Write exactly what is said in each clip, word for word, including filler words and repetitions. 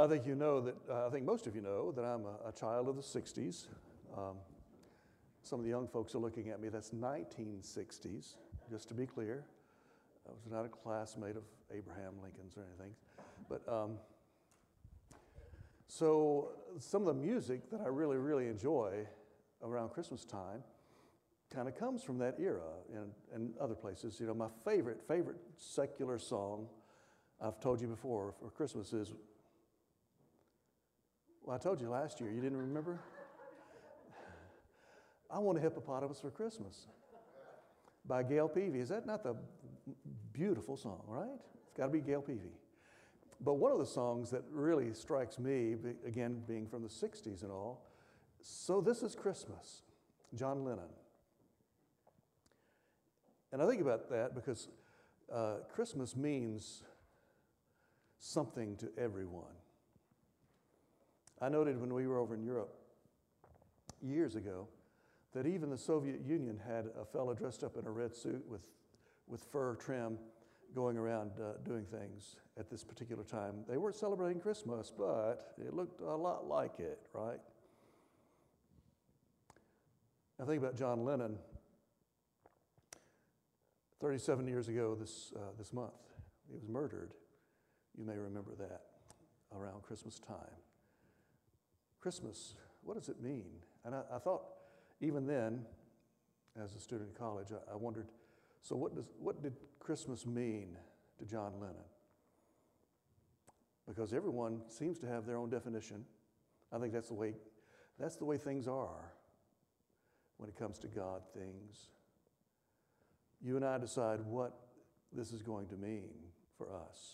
I think you know that, uh, I think most of you know that I'm a, a child of the sixties. Um, some of the young folks are looking at me, that's nineteen sixties, just to be clear. I was not a classmate of Abraham Lincoln's or anything. But um, so some of the music that I really, really enjoy around Christmas time kind of comes from that era and, and other places. You know, my favorite, favorite secular song, I've told you before, for Christmas is, well, I told you last year, you didn't remember? I Want a Hippopotamus for Christmas by Gail Peavy. Is that not the beautiful song, right? It's got to be Gail Peavy. But one of the songs that really strikes me, again, being from the sixties and all, So This Is Christmas, John Lennon. And I think about that because uh, Christmas means something to everyone. I noted when we were over in Europe years ago that even the Soviet Union had a fellow dressed up in a red suit with, with fur trim going around uh, doing things at this particular time. They weren't celebrating Christmas, but it looked a lot like it, right? I think about John Lennon. thirty-seven years ago this, uh, this month, he was murdered. You may remember that around Christmas time. Christmas, what does it mean? And I, I thought, even then, as a student in college, I, I wondered, so what does what did Christmas mean to John Lennon? Because everyone seems to have their own definition. I think that's the way that's the way things are when it comes to God things. You and I decide what this is going to mean for us.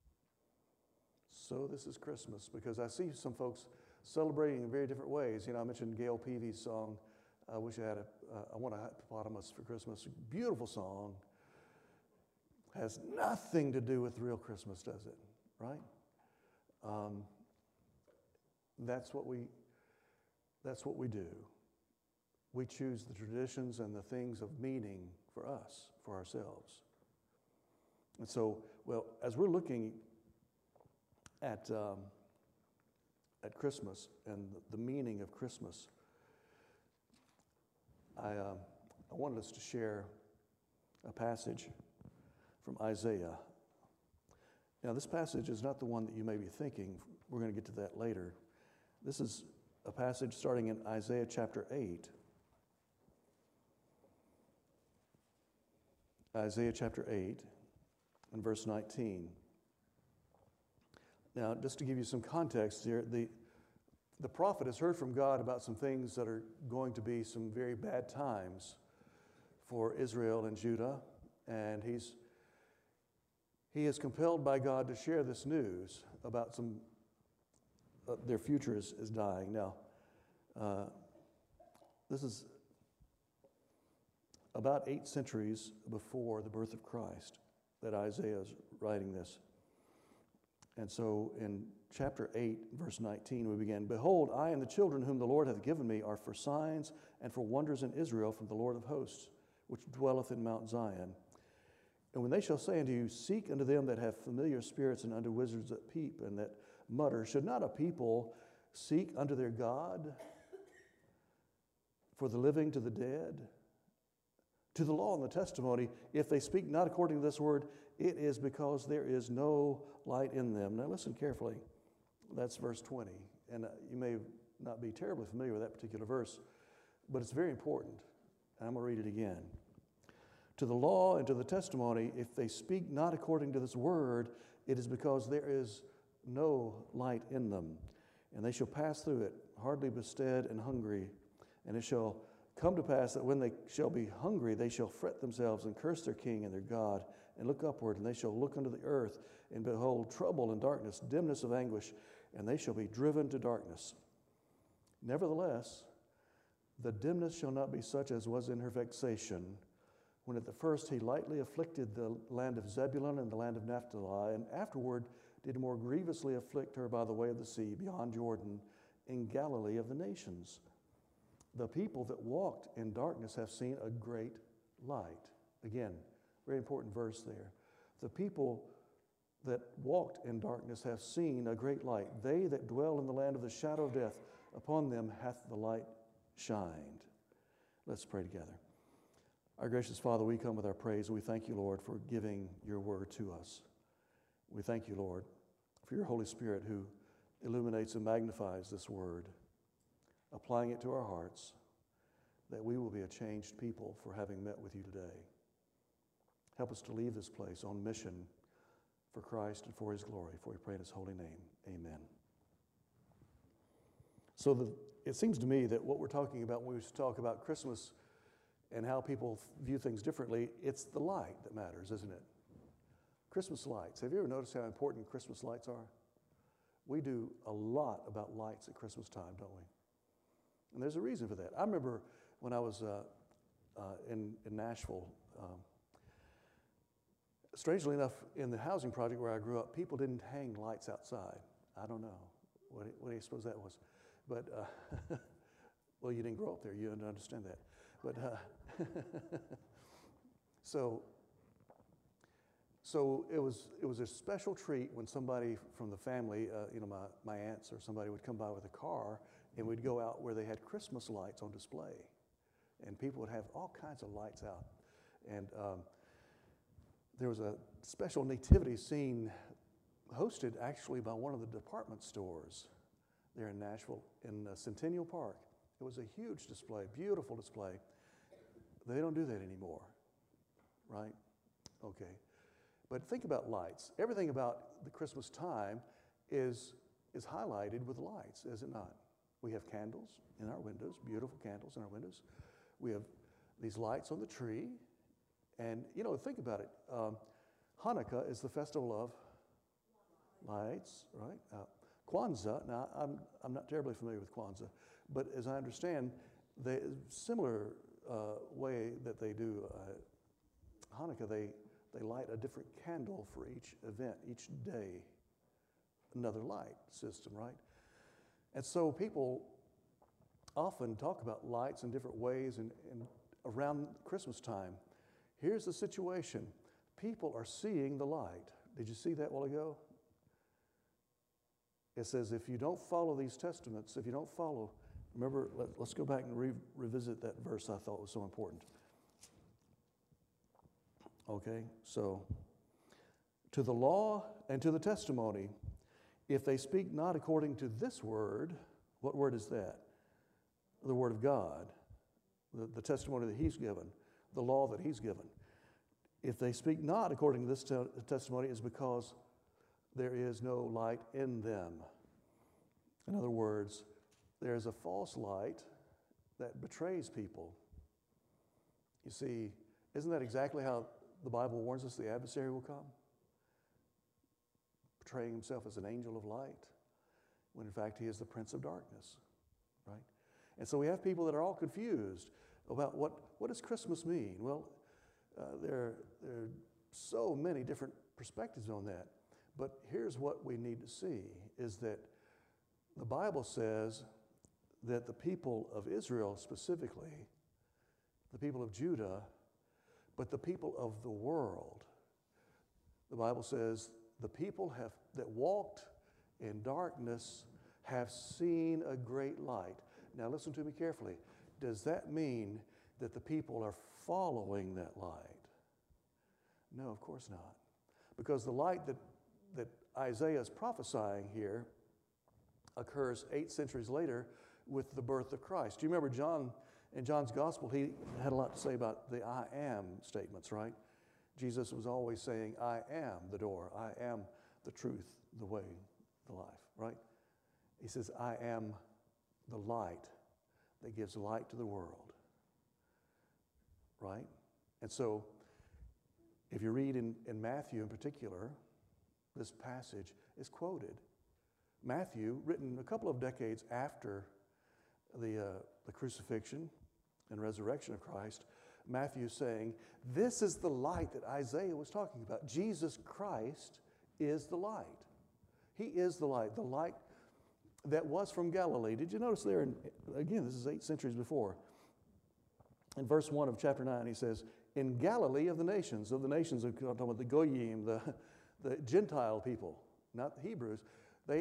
So this is Christmas, because I see some folks celebrating in very different ways. You know, I mentioned Gail Peavy's song, I wish I had a, uh, I want a hippopotamus for Christmas. Beautiful song. Has nothing to do with real Christmas, does it? Right? Um, that's what we, that's what we do. We choose the traditions and the things of meaning for us, for ourselves. And so, well, as we're looking at, um, at Christmas and the meaning of Christmas, I, uh, I wanted us to share a passage from Isaiah. Now, this passage is not the one that you may be thinking. We're going to get to that later. This is a passage starting in Isaiah chapter eight. Isaiah chapter eight and verse nineteen. Now, just to give you some context here, the The prophet has heard from God about some things that are going to be some very bad times for Israel and Judah, and he's he is compelled by God to share this news about some uh, their future is, is dying. Now, uh, this is about eight centuries before the birth of Christ that Isaiah is writing this. And so in chapter eight, verse nineteen, we begin, Behold, I and the children whom the Lord hath given me are for signs and for wonders in Israel from the Lord of hosts, which dwelleth in Mount Zion. And when they shall say unto you, Seek unto them that have familiar spirits and unto wizards that peep and that mutter, should not a people seek unto their God for the living to the dead? To the law and the testimony, if they speak not according to this word, it is because there is no light in them. Now listen carefully. That's verse twenty. And uh, you may not be terribly familiar with that particular verse, but it's very important. And I'm going to read it again. To the law and to the testimony, if they speak not according to this word, it is because there is no light in them. And they shall pass through it, hardly bestead and hungry. And it shall come to pass that when they shall be hungry, they shall fret themselves and curse their king and their God, and look upward, and they shall look unto the earth, and behold trouble and darkness, dimness of anguish, and they shall be driven to darkness. Nevertheless, the dimness shall not be such as was in her vexation, when at the first he lightly afflicted the land of Zebulun and the land of Naphtali, and afterward did more grievously afflict her by the way of the sea, beyond Jordan, in Galilee of the nations. The people that walked in darkness have seen a great light. Again, very important verse there. The people that walked in darkness have seen a great light. They that dwell in the land of the shadow of death, upon them hath the light shined. Let's pray together. Our gracious Father, we come with our praise, and we thank you, Lord, for giving your word to us. We thank you, Lord, for your Holy Spirit who illuminates and magnifies this word, applying it to our hearts, that we will be a changed people for having met with you today. Help us to leave this place on mission for Christ and for his glory, for we pray in his holy name. Amen. So the, it seems to me that what we're talking about when we talk about Christmas and how people view things differently, it's the light that matters, isn't it? Christmas lights. Have you ever noticed how important Christmas lights are? We do a lot about lights at Christmas time, don't we? And there's a reason for that. I remember when I was uh, uh, in, in Nashville, um, strangely enough, in the housing project where I grew up, people didn't hang lights outside. I don't know. What, what do you suppose that was? But, uh, well, you didn't grow up there. You didn't understand that. But, uh, so, so it was it was a special treat when somebody from the family, uh, you know, my, my aunts or somebody would come by with a car, and we'd go out where they had Christmas lights on display. And people would have all kinds of lights out. And um, there was a special nativity scene hosted actually by one of the department stores there in Nashville, in uh, Centennial Park. It was a huge display, beautiful display. They don't do that anymore, right? Okay. But think about lights. Everything about the Christmas time is, is highlighted with lights, is it not? We have candles in our windows, beautiful candles in our windows. We have these lights on the tree. And, you know, think about it. Um, Hanukkah is the festival of lights, right? Uh, Kwanzaa, now I'm, I'm not terribly familiar with Kwanzaa, but as I understand, the similar uh, way that they do uh, Hanukkah, they, they light a different candle for each event, each day, another light system, right? And so people often talk about lights in different ways and, and around Christmas time. Here's the situation. People are seeing the light. Did you see that a while ago? It says, if you don't follow these testaments, if you don't follow, remember, let, let's go back and re- revisit that verse I thought was so important. Okay, so, to the law and to the testimony, if they speak not according to this word, what word is that? The word of God, the, the testimony that he's given, the law that he's given. If they speak not according to this te- testimony, is because there is no light in them. In other words, there's a false light that betrays people. You see, isn't that exactly how the Bible warns us the adversary will come? Portraying himself as an angel of light, when in fact he is the prince of darkness, right? And so we have people that are all confused about what, what does Christmas mean? Well, uh, there, there are so many different perspectives on that. But here's what we need to see, is that the Bible says that the people of Israel specifically, the people of Judah, but the people of the world, the Bible says the people have that walked in darkness have seen a great light. Now listen to me carefully. Does that mean that the people are following that light? No, of course not. Because the light that that Isaiah is prophesying here occurs eight centuries later with the birth of Christ. Do you remember John, in John's gospel, he had a lot to say about the I am statements, right? Jesus was always saying, I am the door, I am the truth, the way, the life, right? He says, I am the light that gives light to the world, right? And so, if you read in, in Matthew in particular, this passage is quoted. Matthew, written a couple of decades after the, uh, the crucifixion and resurrection of Christ, Matthew saying, this is the light that Isaiah was talking about. Jesus Christ is the light. He is the light, the light that was from Galilee. Did you notice there, in, again, this is eight centuries before. In verse one of chapter nine, he says, in Galilee of the nations, of the nations, of, I'm talking about the Goyim, the the Gentile people, not the Hebrews, they,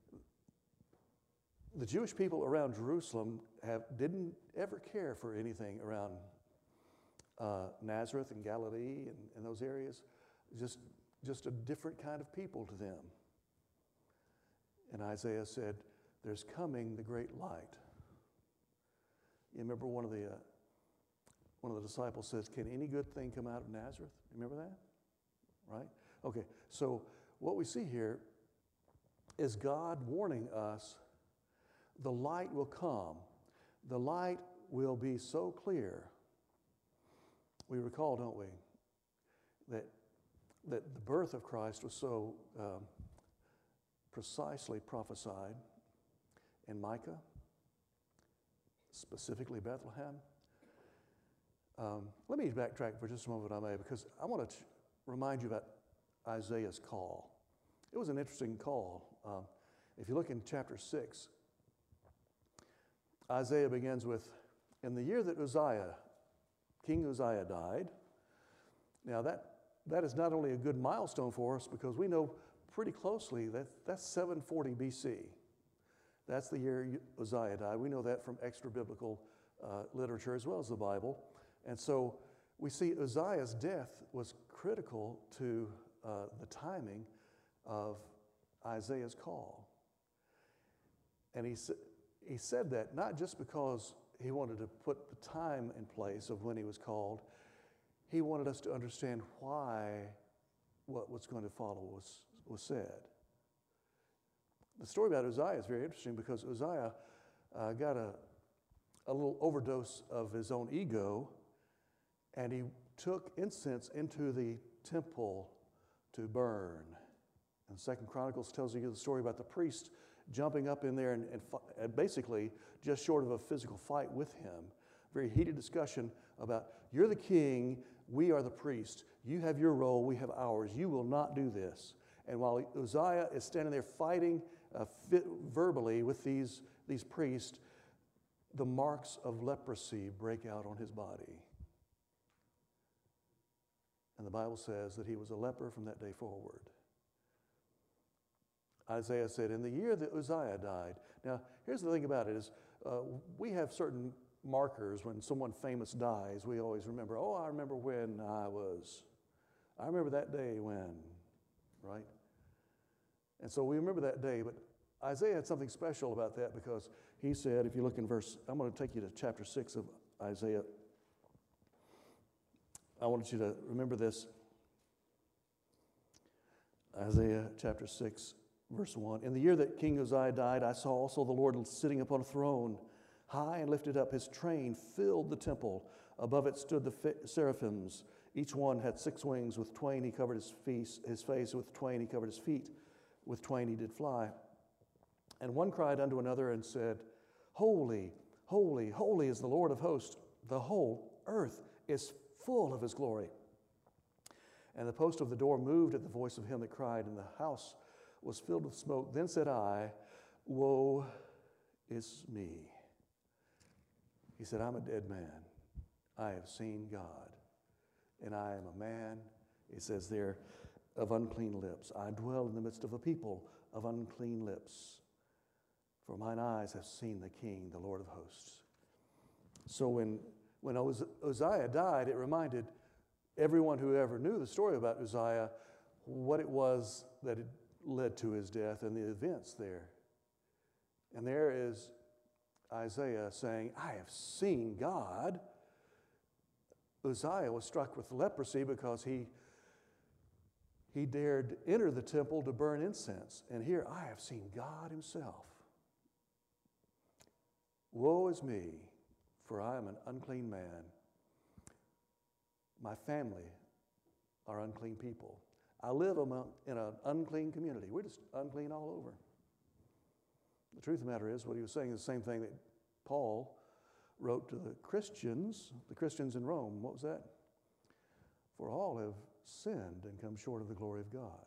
the Jewish people around Jerusalem have, didn't ever care for anything around uh, Nazareth and Galilee and, and those areas. Just, just a different kind of people to them. And Isaiah said, there's coming the great light. You remember one of the uh, one of the disciples says, can any good thing come out of Nazareth? Remember that? Right? Okay, so what we see here is God warning us the light will come. The light will be so clear. We recall, don't we, that, that the birth of Christ was so um, precisely prophesied in Micah, specifically Bethlehem. Um, let me backtrack for just a moment, if I may, because I want to ch- remind you about Isaiah's call. It was an interesting call. Um, if you look in chapter six, Isaiah begins with, in the year that Uzziah, King Uzziah died. Now that, that is not only a good milestone for us because we know pretty closely that that's seven forty B C. That's the year Uzziah died. We know that from extra biblical uh, literature as well as the Bible. And so we see Uzziah's death was critical to uh, the timing of Isaiah's call. And he, sa- he said that not just because he wanted to put the time in place of when he was called, he wanted us to understand why what was going to follow was, was said. The story about Uzziah is very interesting because Uzziah uh, got a, a little overdose of his own ego, and he took incense into the temple to burn. And Second Chronicles tells you the story about the priest jumping up in there and, and, and basically just short of a physical fight with him. Very heated discussion about, you're the king, we are the priest. You have your role, we have ours. You will not do this. And while Uzziah is standing there fighting uh, fit, verbally with these, these priests, the marks of leprosy break out on his body. And the Bible says that he was a leper from that day forward. Isaiah said, in the year that Uzziah died. Now, here's the thing about it is uh, we have certain markers when someone famous dies. We always remember, oh, I remember when I was, I remember that day when, right? And so we remember that day, but Isaiah had something special about that because he said, if you look in verse, I'm going to take you to chapter six of Isaiah. I want you to remember this. Isaiah chapter six, verse one. In the year that King Uzziah died, I saw also the Lord sitting upon a throne, high and lifted up. His train filled the temple. Above it stood the seraphims. Each one had six wings. With twain he covered his face, his face. With twain he covered his feet. With twain he did fly. And one cried unto another and said, Holy, holy, holy is the Lord of hosts. The whole earth is full of his glory. And the post of the door moved at the voice of him that cried, and the house was filled with smoke. Then said I, Woe is me. He said, I'm a dead man. I have seen God, and I am a man, it says there, of unclean lips. I dwell in the midst of a people of unclean lips. For mine eyes have seen the King, the Lord of hosts. So when, when Uzziah died, it reminded everyone who ever knew the story about Uzziah what it was that had led to his death and the events there. And there is Isaiah saying, I have seen God. Uzziah was struck with leprosy because he, he dared enter the temple to burn incense. And here, I have seen God himself. Woe is me, for I am an unclean man. My family are unclean people. I live among, in an unclean community. We're just unclean all over. The truth of the matter is, what he was saying is the same thing that Paul wrote to the Christians, the Christians in Rome. What was that? For all have sinned and come short of the glory of God.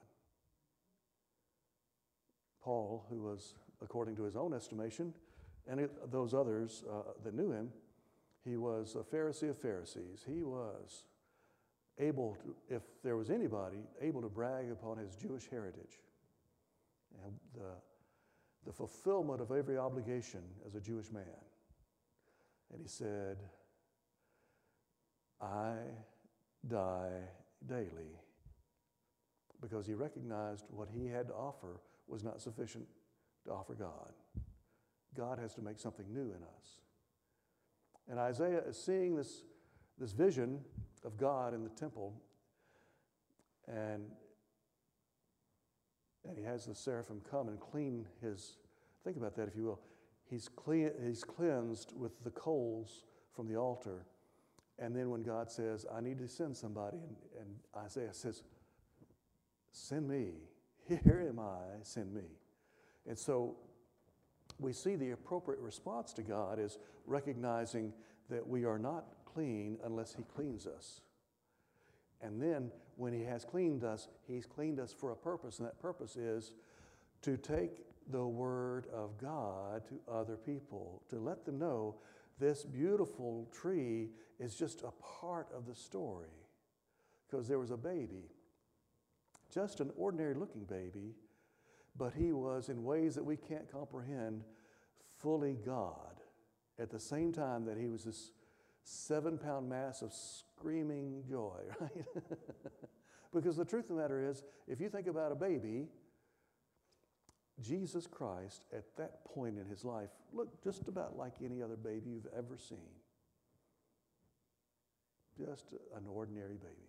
Paul, who was, according to his own estimation, and it, those others uh, that knew him, he was a Pharisee of Pharisees. He was able to, if there was anybody, able to brag upon his Jewish heritage and the, the fulfillment of every obligation as a Jewish man. And he said, I die daily, because he recognized what he had to offer was not sufficient to offer God. God has to make something new in us. And Isaiah is seeing this, this vision of God in the temple, and, and he has the seraphim come and clean his, think about that if you will, he's, clean, he's cleansed with the coals from the altar, and then when God says, I need to send somebody, and, and Isaiah says, send me, here am I, send me. And so we see the appropriate response to God is recognizing that we are not clean unless he cleans us. And then when he has cleaned us, he's cleaned us for a purpose, and that purpose is to take the word of God to other people, to let them know this beautiful tree is just a part of the story. Because there was a baby, just an ordinary looking baby, but he was, in ways that we can't comprehend, fully God. At the same time that he was this seven pound mass of screaming joy, right? Because the truth of the matter is, if you think about a baby, Jesus Christ at that point in his life looked just about like any other baby you've ever seen. Just an ordinary baby.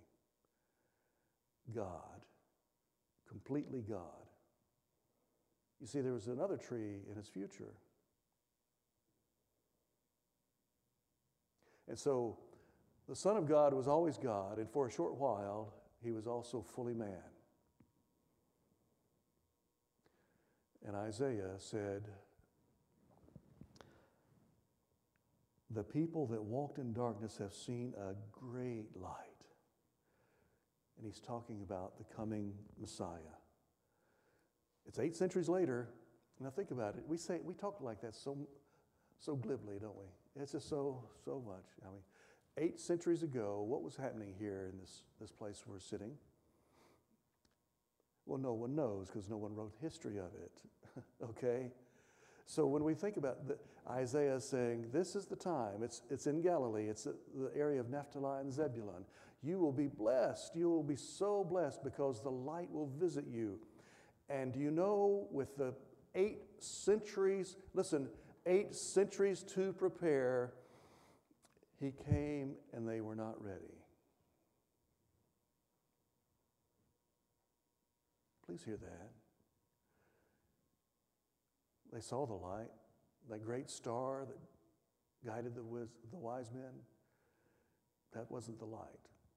God. Completely God. You see, there was another tree in his future. And so the Son of God was always God, and for a short while, he was also fully man. And Isaiah said, the people that walked in darkness have seen a great light. And he's talking about the coming Messiah. It's eight centuries later. Now think about it. We say we talk like that so, so glibly, don't we? It's just so, so much. I mean, eight centuries ago, what was happening here in this, this place we're sitting? Well, no one knows because no one wrote history of it, okay? So when we think about the, Isaiah saying, this is the time, it's, it's in Galilee, it's the, the area of Naphtali and Zebulun. You will be blessed, you will be so blessed because the light will visit you. And do you know, with the eight centuries, listen, eight centuries to prepare, he came and they were not ready. Please hear that. They saw the light, that great star that guided the, wis- the wise men. That wasn't the light.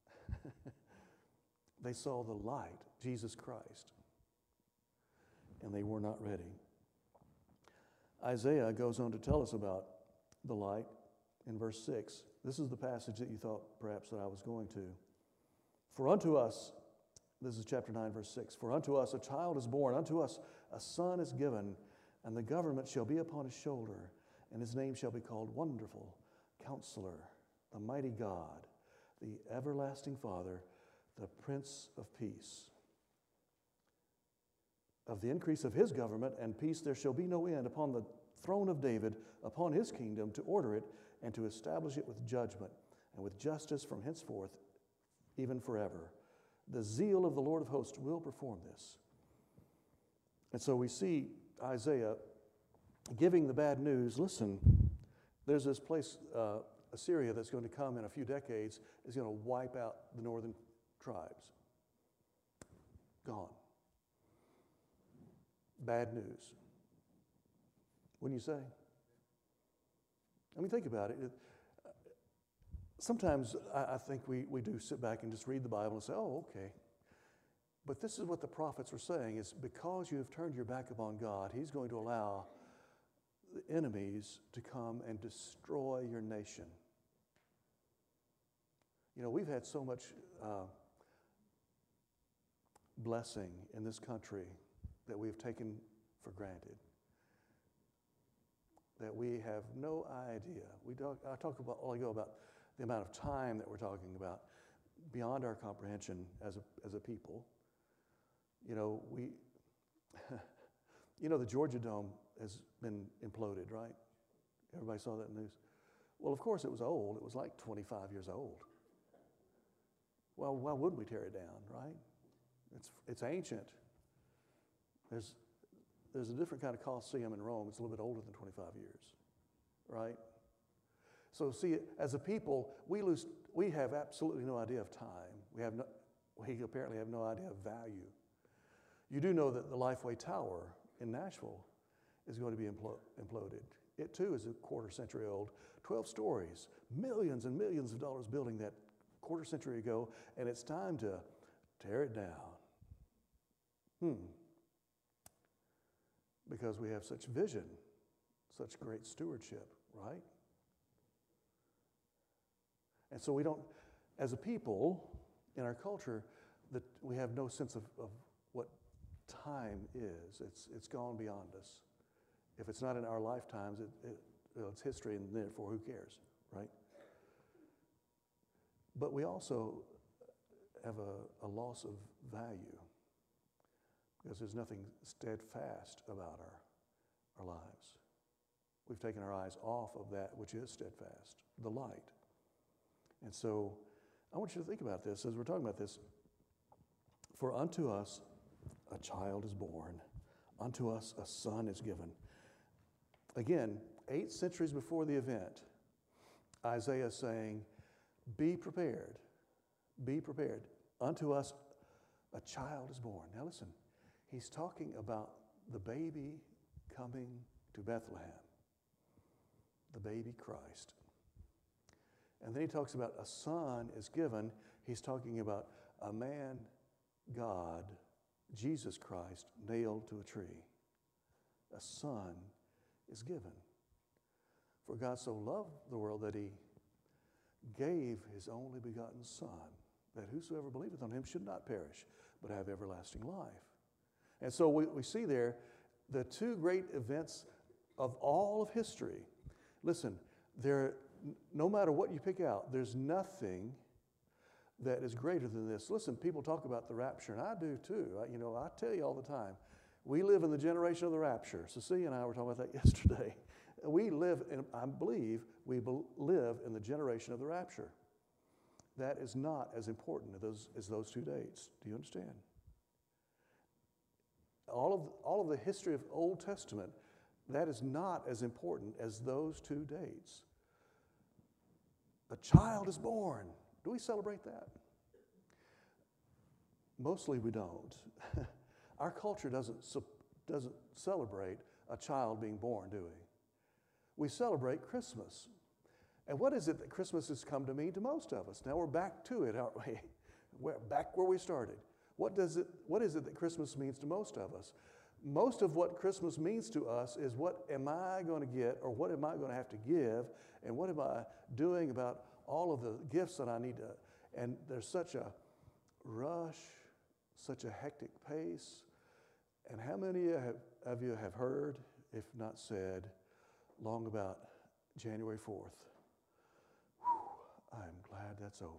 They saw the light, Jesus Christ, and they were not ready. Isaiah goes on to tell us about the light in verse six. This is the passage that you thought perhaps that I was going to. For unto us, this is chapter nine, verse six, for unto us a child is born, unto us a son is given, and the government shall be upon his shoulder, and his name shall be called Wonderful, Counselor, the Mighty God, the Everlasting Father, the Prince of Peace. Of the increase of his government and peace there shall be no end upon the throne of David, upon his kingdom, to order it and to establish it with judgment and with justice from henceforth, even forever. The zeal of the Lord of hosts will perform this. And so we see Isaiah giving the bad news. Listen, there's this place, uh, Assyria, that's going to come in a few decades, is going to wipe out the northern tribes. Gone. Bad news. Wouldn't you say? I mean, think about it. it sometimes I, I think we, we do sit back and just read the Bible and say, oh, okay. But this is what the prophets were saying, is because you have turned your back upon God, he's going to allow the enemies to come and destroy your nation. You know, we've had so much uh, blessing in this country that we've taken for granted, that we have no idea. We talk, I talk about all ago about the amount of time that we're talking about. beyond our comprehension as a, as a people. You know, we, you know, the Georgia Dome has been imploded, right? Everybody saw that in the news. Well, of course it was old. It was like twenty-five years old. Well, why wouldn't we tear it down, right? It's, it's ancient. There's, there's a different kind of Colosseum in Rome. It's a little bit older than twenty-five years, right? So see, as a people, we lose, we have absolutely no idea of time. We have no, we apparently have no idea of value. You do know that the Lifeway Tower in Nashville is going to be implo- imploded. It too is a quarter century old, twelve stories, millions and millions of dollars building that quarter century ago, and it's time to tear it down. Hmm. Because we have such vision, such great stewardship, right? And so we don't, as a people, in our culture, that we have no sense of, of what time is. It's, it's gone beyond us. If it's not in our lifetimes, it, it, well, it's history, and therefore who cares, right? But we also have a, a loss of value because there's nothing steadfast about our, our lives. We've taken our eyes off of that which is steadfast, the light. And so I want you to think about this as we're talking about this. For unto us a child is born, unto us a son is given. Again, eight centuries before the event, Isaiah is saying, be prepared, be prepared. Unto us a child is born. Now listen, he's talking about the baby coming to Bethlehem, the baby Christ. And then he talks about a son is given. He's talking about a man, God, Jesus Christ, nailed to a tree. A son is given. For God so loved the world that he gave his only begotten Son, that whosoever believeth on him should not perish, but have everlasting life. And so we, we see there the two great events of all of history. Listen, there, no matter what you pick out, there's nothing that is greater than this. Listen, people talk about the rapture, and I do too. I, you know, I tell you all the time, we live in the generation of the rapture. Cecilia and I were talking about that yesterday. We live, in, I believe, we be, live in the generation of the rapture. That is not as important as those, as those two dates. Do you understand? All of, all of the history of Old Testament, that is not as important as those two dates. A child is born. Do we celebrate that? Mostly we don't. Our culture doesn't, doesn't celebrate a child being born, do we? We celebrate Christmas. And what is it that Christmas has come to mean to most of us? Now we're back to it, aren't we? We're back where we started. What does it, what is it that Christmas means to most of us? Most of what Christmas means to us is what am I going to get, or what am I going to have to give, and what am I doing about all of the gifts that I need to. And there's such a rush, such a hectic pace. And how many of you have heard, if not said, long about January fourth? Whew, I'm glad that's over.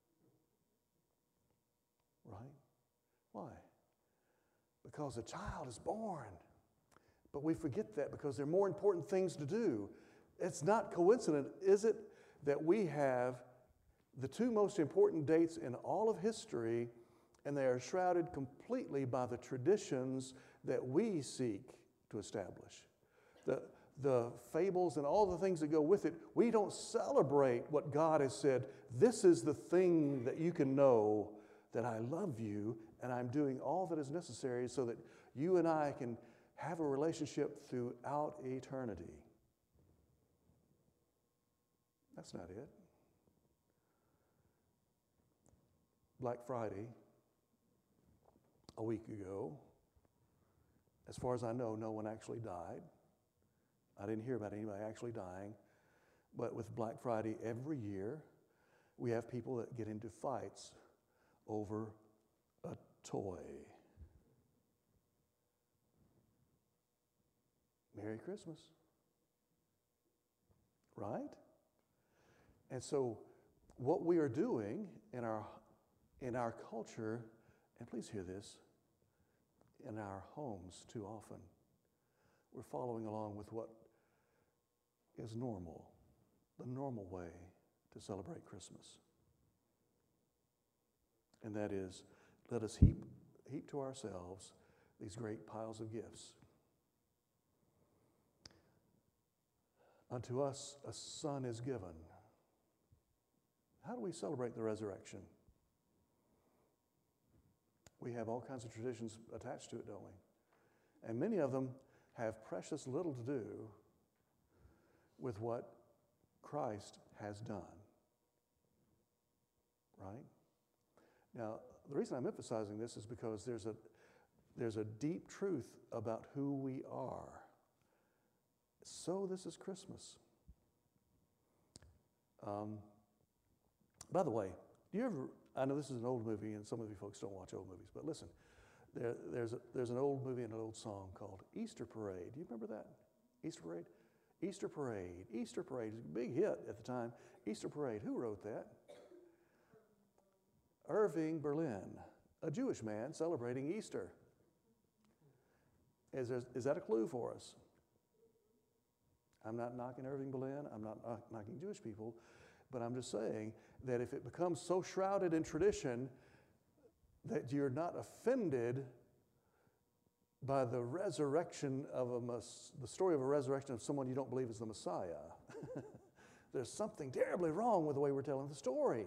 Right? Why? Because a child is born. But we forget that because there are more important things to do. It's not coincident, is it, that we have the two most important dates in all of history, and they are shrouded completely by the traditions that we seek to establish. The, the fables and all the things that go with it, we don't celebrate what God has said. This is the thing that you can know, that I love you and I'm doing all that is necessary so that you and I can have a relationship throughout eternity. That's not it. Black Friday, a week ago, as far as I know, no one actually died. I didn't hear about anybody actually dying. But with Black Friday every year, we have people that get into fights over a toy. Merry Christmas. Right? And so what we are doing in our In our culture, and please hear this, in our homes too often, we're following along with what is normal, the normal way to celebrate Christmas. And that is, let us heap, heap to ourselves these great piles of gifts. Unto us a son is given. How do we celebrate the resurrection? We have all kinds of traditions attached to it, don't we? And many of them have precious little to do with what Christ has done. Right? Now, the reason I'm emphasizing this is because there's a, there's a deep truth about who we are. So this is Christmas. Um, by the way, do you ever, I know this is an old movie and some of you folks don't watch old movies, but listen, there, there's, a, there's an old movie and an old song called Easter Parade. Do you remember that? Easter Parade? Easter Parade. Easter Parade. It was a big hit at the time. Easter Parade. Who wrote that? Irving Berlin, a Jewish man celebrating Easter. Is, there, is that a clue for us? I'm not knocking Irving Berlin. I'm not knocking Jewish people. But I'm just saying that if it becomes so shrouded in tradition that you're not offended by the resurrection of a, the story of a resurrection of someone you don't believe is the Messiah, there's something terribly wrong with the way we're telling the story.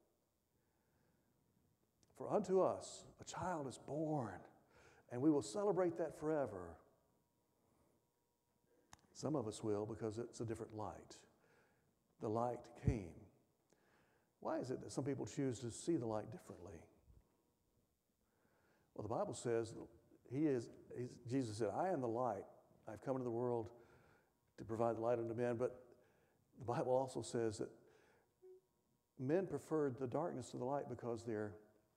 For unto us a child is born, and we will celebrate that forever. Some of us will because it's a different light. The light came. Why is it that some people choose to see the light differently? Well, the Bible says he is, Jesus said, I am the light. I've come into the world to provide the light unto men. But the Bible also says that men preferred the darkness to the light because their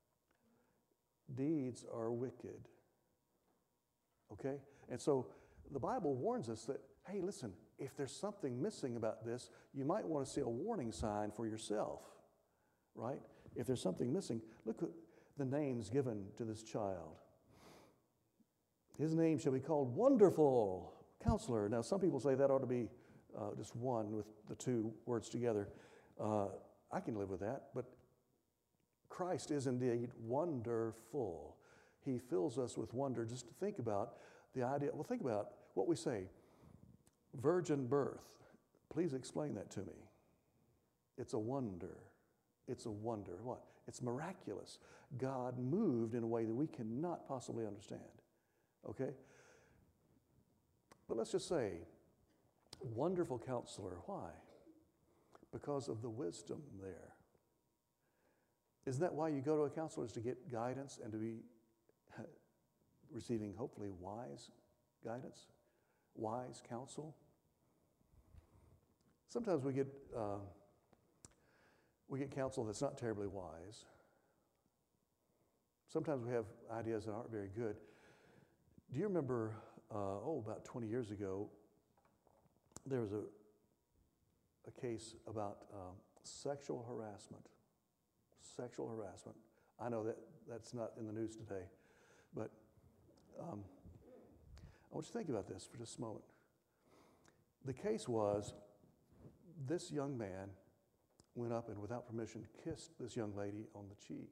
deeds are wicked. Okay? And so the Bible warns us that, hey, listen, if there's something missing about this, you might want to see a warning sign for yourself, right? If there's something missing, look at the names given to this child. His name shall be called Wonderful Counselor. Now, some people say that ought to be uh, just one with the two words together. Uh, I can live with that, but Christ is indeed wonderful. He fills us with wonder. Just to think about the idea, well, think about what we say, virgin birth. Please explain that to me. It's a wonder. It's a wonder. What? It's miraculous. God moved in a way that we cannot possibly understand. Okay? But let's just say, Wonderful Counselor. Why? Because of the wisdom there. Isn't that why you go to a counselor, is to get guidance and to be receiving, hopefully, wise guidance, wise counsel? Sometimes we get uh, we get counsel that's not terribly wise. Sometimes we have ideas that aren't very good. Do you remember, uh, oh, about twenty years ago, there was a, a case about um, sexual harassment. Sexual harassment. I know that that's not in the news today, but um, I want you to think about this for just a moment. The case was this young man went up and without permission kissed this young lady on the cheek.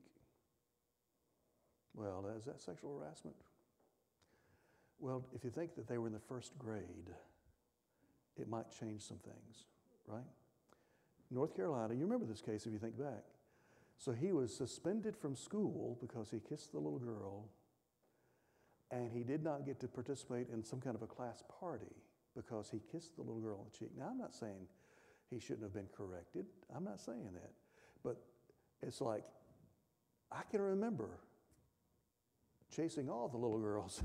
Well, is that sexual harassment? Well, if you think that they were in the first grade, it might change some things, right? North Carolina, you remember this case if you think back. So he was suspended from school because he kissed the little girl, and he did not get to participate in some kind of a class party because he kissed the little girl on the cheek. Now, I'm not saying he shouldn't have been corrected. I'm not saying that. But it's like, I can remember chasing all the little girls.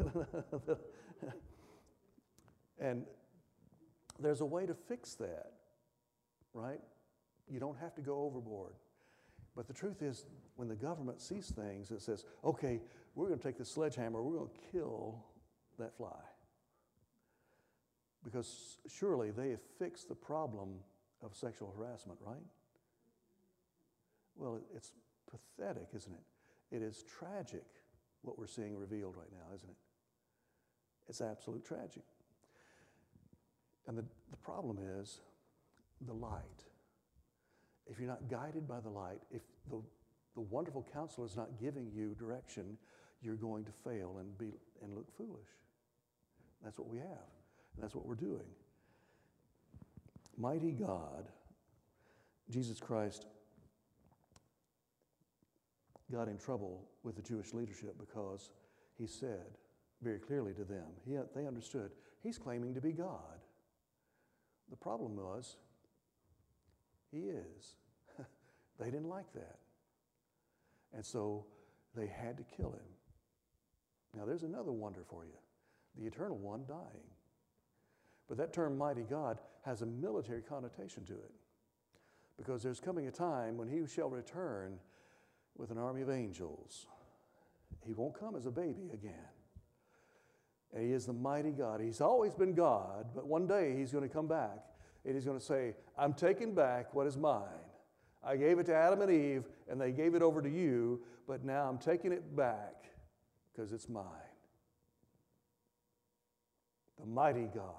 And there's a way to fix that, right? You don't have to go overboard. But the truth is, when the government sees things, it says, okay, we're going to take this sledgehammer, we're going to kill that fly. Because surely they have fixed the problem of sexual harassment, right? Well, it's pathetic, isn't it? It is tragic what we're seeing revealed right now, isn't it? It's absolute tragic. And the, the problem is the light. If you're not guided by the light, if the, the wonderful counselor is not giving you direction, you're going to fail and be and look foolish. That's what we have. And that's what we're doing. Mighty God, Jesus Christ, got in trouble with the Jewish leadership because he said very clearly to them, he, they understood, he's claiming to be God. The problem was, he is. They didn't like that. And so they had to kill him. Now there's another wonder for you. The eternal one dying. But that term mighty God has a military connotation to it. Because there's coming a time when he shall return with an army of angels. He won't come as a baby again. And he is the mighty God. He's always been God, but one day he's going to come back and he's going to say, I'm taking back what is mine. I gave it to Adam and Eve, and they gave it over to you, but now I'm taking it back because it's mine. The mighty God.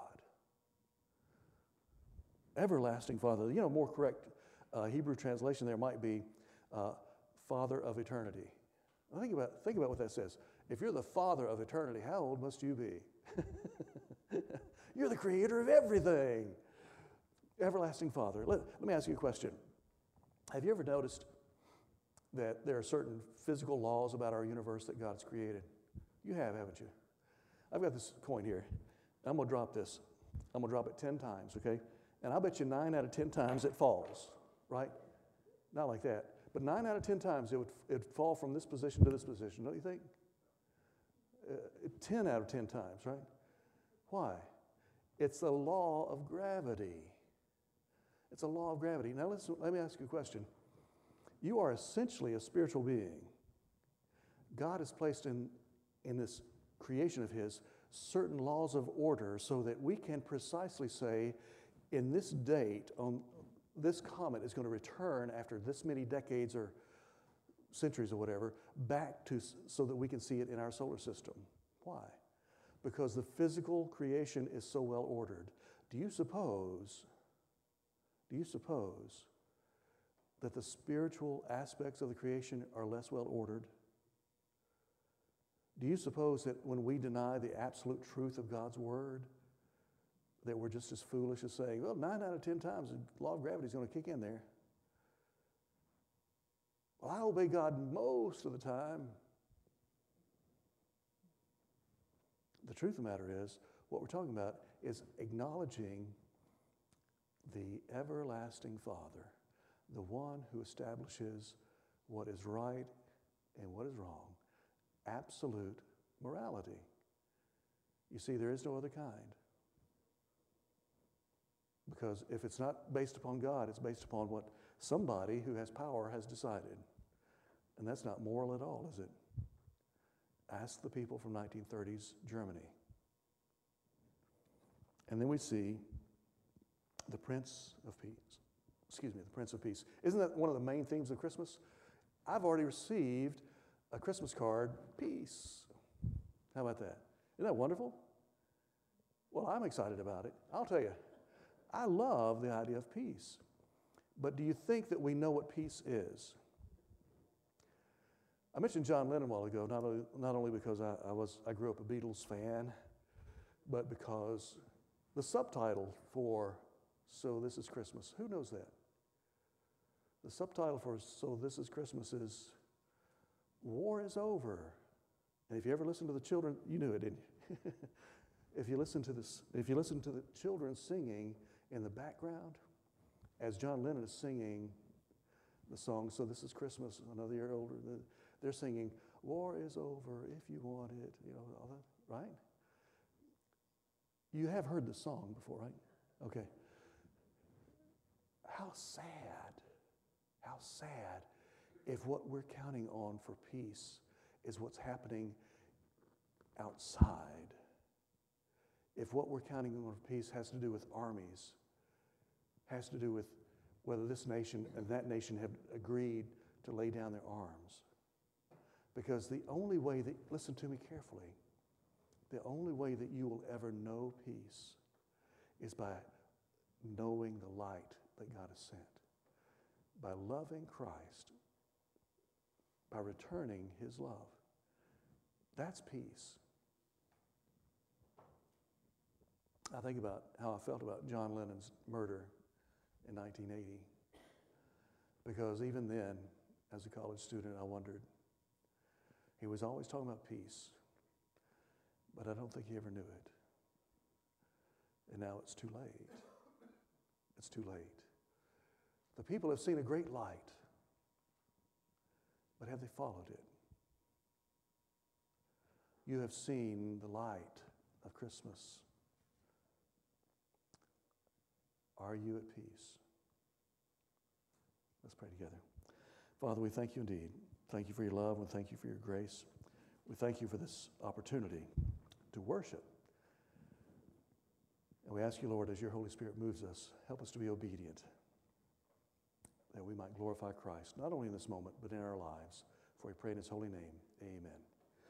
Everlasting Father. You know, more correct uh, Hebrew translation there might be uh, Father of eternity. Now think about, think about what that says. If you're the Father of eternity, how old must you be? You're the creator of everything. Everlasting Father. Let, let me ask you a question. Have you ever noticed that there are certain physical laws about our universe that God's created? You have, haven't you? I've got this coin here. I'm going to drop this. I'm going to drop it ten times, okay? And I'll bet you nine out of ten times it falls, right? Not like that. But nine out of ten times it would it'd fall from this position to this position, don't you think? Uh, ten out of ten times, right? Why? It's the law of gravity. It's a law of gravity. Now listen, let me ask you a question. You are essentially a spiritual being. God has placed in, in this creation of his certain laws of order so that we can precisely say, in this date, on this comet is going to return after this many decades or centuries or whatever, back to so that we can see it in our solar system. Why? Because the physical creation is so well ordered. Do you suppose, do you suppose that the spiritual aspects of the creation are less well ordered? Do you suppose that when we deny the absolute truth of God's word, that we're just as foolish as saying, well, nine out of ten times the law of gravity is going to kick in there. Well, I obey God most of the time. The truth of the matter is, what we're talking about is acknowledging the everlasting Father, the one who establishes what is right and what is wrong, absolute morality. You see, there is no other kind. Because if it's not based upon God, it's based upon what somebody who has power has decided. And that's not moral at all, is it? Ask the people from nineteen thirties Germany. And then we see the Prince of Peace. Excuse me, the Prince of Peace. Isn't that one of the main themes of Christmas? I've already received a Christmas card, peace. How about that? Isn't that wonderful? Well, I'm excited about it. I'll tell you, I love the idea of peace. But do you think that we know what peace is? I mentioned John Lennon a while ago, not only, not only because I, I, was, I grew up a Beatles fan, but because the subtitle for So This Is Christmas, who knows that? The subtitle for So This Is Christmas is War is Over. And if you ever listen to the children, you knew it, didn't you? If you listen to this, if you listen to the children singing in the background, as John Lennon is singing the song, So This Is Christmas, another year older, they're singing, war is over if you want it, you know, all that, right? You have heard the song before, right? Okay. How sad, how sad if what we're counting on for peace is what's happening outside. If what we're counting on for peace has to do with armies, has to do with whether this nation and that nation have agreed to lay down their arms. Because the only way that, listen to me carefully, the only way that you will ever know peace is by knowing the light that God has sent, by loving Christ, by returning his love. That's peace. I think about how I felt about John Lennon's murder in nineteen eighty. Because even then, as a college student, I wondered. He was always talking about peace, but I don't think he ever knew it. And now it's too late. It's too late. The people have seen a great light, but have they followed it? You have seen the light of Christmas. Are you at peace? Let's pray together. Father, we thank you indeed. Thank you for your love and thank you for your grace. We thank you for this opportunity to worship. And we ask you, Lord, as your Holy Spirit moves us, help us to be obedient, that we might glorify Christ, not only in this moment, but in our lives. For we pray in his holy name. Amen.